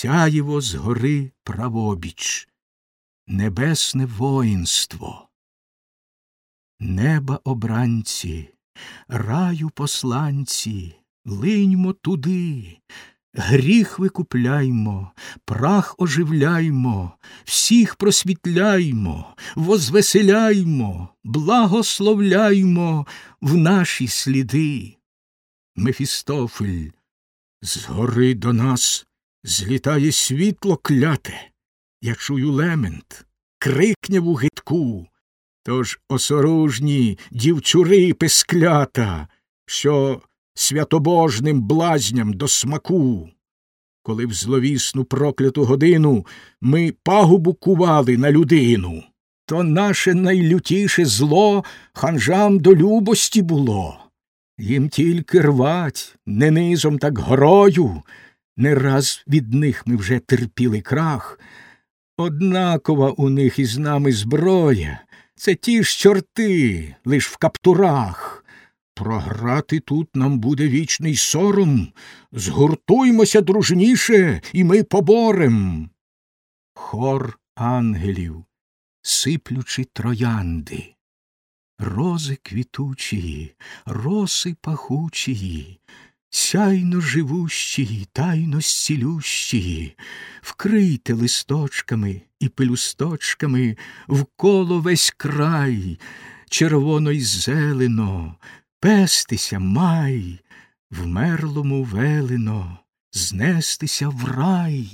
сяєво згори правобіч, небесне воїнство. Неба обранці, раю посланці, линьмо туди, гріх викупляймо, прах оживляймо, всіх просвітляймо, возвеселяймо, благословляймо в наші сліди. Мефістофель, згори до нас злітає світло кляте, я чую лемент, крикняву гидку, тож осоружні дівчури писклята, що святобожним блазням до смаку. Коли в зловісну прокляту годину ми пагубу кували на людину, то наше найлютіше зло ханжам до любості було. Їм тільки рвать, не низом, так горою, не раз від них ми вже терпіли крах. Однакова у них із нами зброя, це ті ж чорти, лиш в каптурах. Програти тут нам буде вічний сором, згуртуймося дружніше, і ми поборем. Хор ангелів, сиплючи троянди, рози квітучі, роси пахучі, сяйно живущі, тайно зцілющі, вкрийте листочками і пелюсточками вколо весь край, червоно й зелено, пестися май, вмерлому велено, знестися в рай.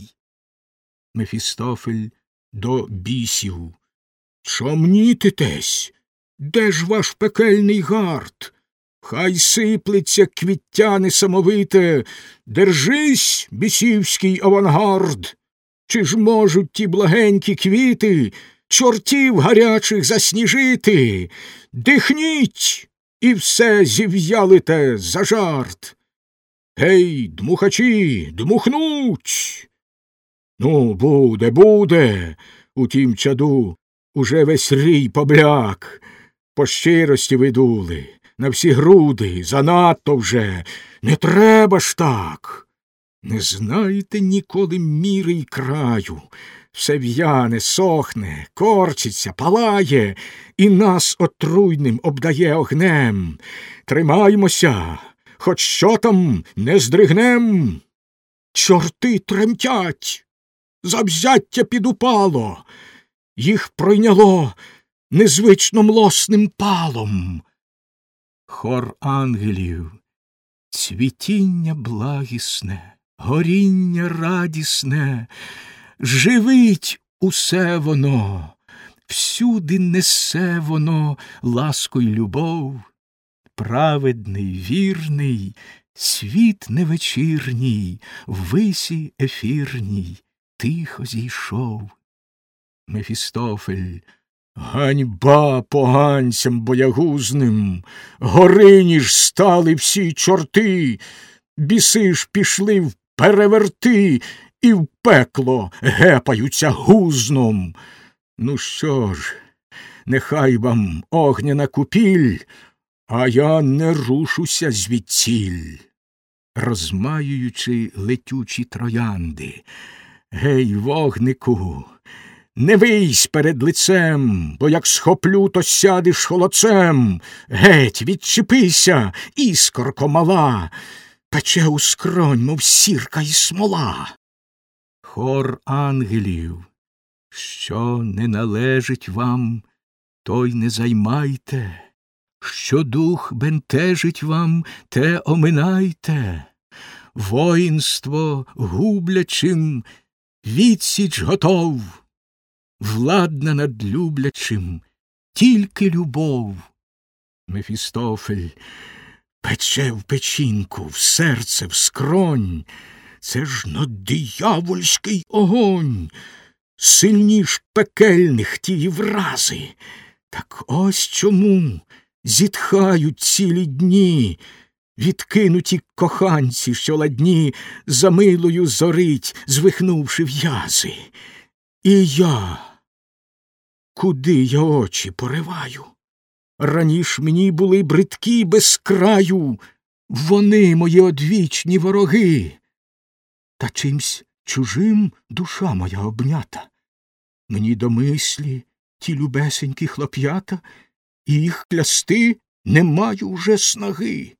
Мефістофель до бісів. Чомнітитесь? Де ж ваш пекельний гард? Хай сиплеться квіття несамовите, держись, бісівський авангард! Чи ж можуть ті благенькі квіти чортів гарячих засніжити? Дихніть, і все зів'ялите за жарт. Гей, дмухачі, дмухнуть! Ну, буде, у тім чаду уже весь рій побляк. По щирості ви дули, на всі груди, занадто вже, не треба ж так. Не знаєте ніколи міри й краю, все в'яне, сохне, корчиться, палає, і нас отруйним обдає огнем. Тримаймося, хоч що там не здригнем. Чорти тремтять, завзяття підупало, їх пройняло незвично млосним палом. Хор ангелів, цвітіння благісне, горіння радісне, живить усе воно, всюди несе воно ласку й любов. Праведний, вірний, світ невечірній, ввисі ефірній, тихо зійшов. Мефістофель, ганьба поганцям боягузним, горині ж стали всі чорти, біси ж пішли в переверти і в пекло гепаються гузном. Ну що ж, нехай вам огняна купіль, а я не рушуся звідсіль. Розмаюючи летючі троянди, гей, вогнику, не вийсь перед лицем, бо як схоплю, то сядеш холодцем. Геть, відчепися, іскорко мала, пече у скронь, мов сірка й смола. Хор ангелів, що не належить вам, той не займайте, що дух бентежить вам, те оминайте. Воїнство гублячим відсіч готов, владна над люблячим тільки любов. Мефістофель, пече в печінку, в серце, в скронь, це ж диявольський огонь, сильніш пекельних тії врази. Так ось чому зітхають цілі дні відкинуті коханці, що ладні за милою зорить, звихнувши в'язи. І я, куди я очі пориваю? Раніш мені були бридкі без краю, вони мої одвічні вороги. Та чимсь чужим душа моя обнята. Мені до мислі ті любесенькі хлоп'ята, і їх клясти не маю вже снаги.